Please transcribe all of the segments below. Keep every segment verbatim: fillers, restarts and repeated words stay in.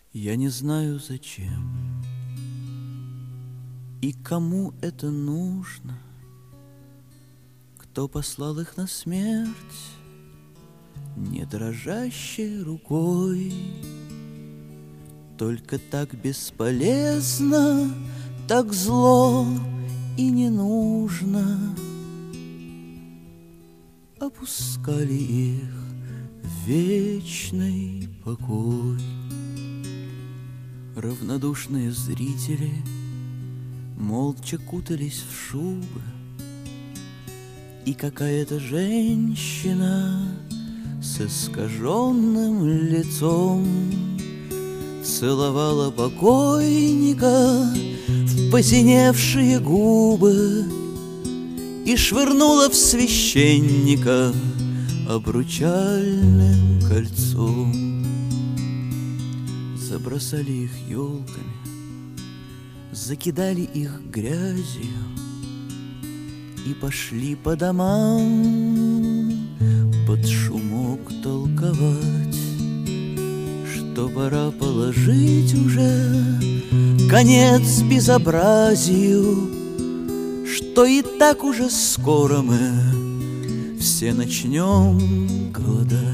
Я не знаю, зачем и кому это нужно, кто послал их на смерть не дрожащей рукой. Только так бесполезно, так зло и не нужно опускали их в вечный покой. Равнодушные зрители молча кутались в шубы, и какая-то женщина с искаженным лицом целовала покойника в посиневшие губы и швырнула в священника обручальным кольцом. Забросали их елками, закидали их грязью и пошли по домам под шумок толковать, что пора положить уже конец безобразию, что и так уже скоро мы все начнем голодать.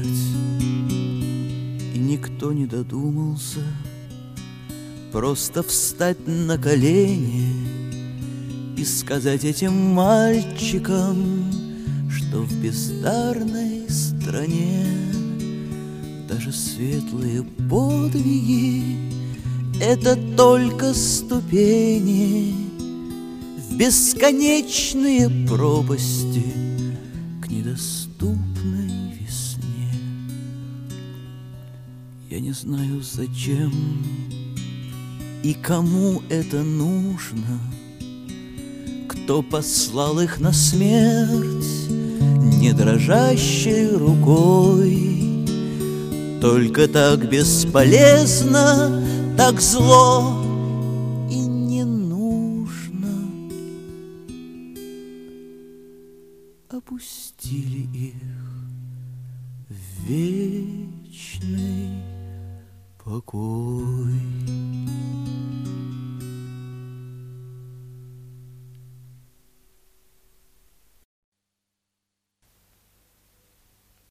И никто не додумался просто встать на колени и сказать этим мальчикам, что в бездарной стране даже светлые подвиги — это только ступени в бесконечные пропасти к недоступной весне. Я не знаю, зачем и кому это нужно, кто послал их на смерть не дрожащей рукой. Только так бесполезно, так зло и не нужно опустили их в вечный покой.